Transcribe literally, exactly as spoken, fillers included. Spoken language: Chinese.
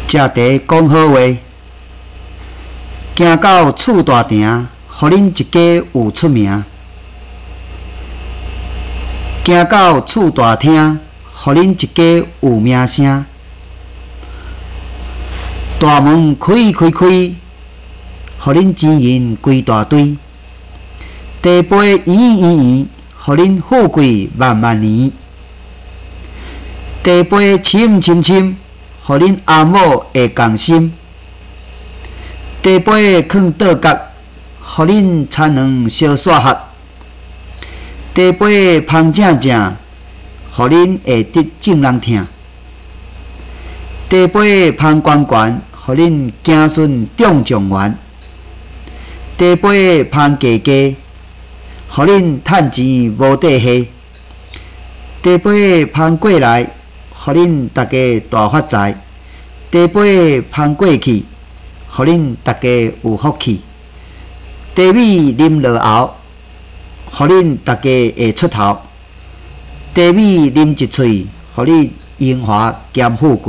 食茶讲好话，行到厝大亭，互恁一家有出名。行到厝大厅，互恁一家有名声。大门开开开，互恁钱银规大堆。茶杯圆圆圆，互恁富贵万万年。茶杯深深深，互恁阿某会共心。茶杯放倒角，互恁田两相煞合。茶杯芳正正，互恁会得众人疼。茶杯芳悬悬，互恁子孙中状元。茶杯芳家家，互恁趁钱无底下。茶杯芳过来，互恁大家大发财。茶杯芳过去，互恁大家有福气。茶米啉落后，互恁大家会出头。茶米啉一喙，互你荣华兼富贵。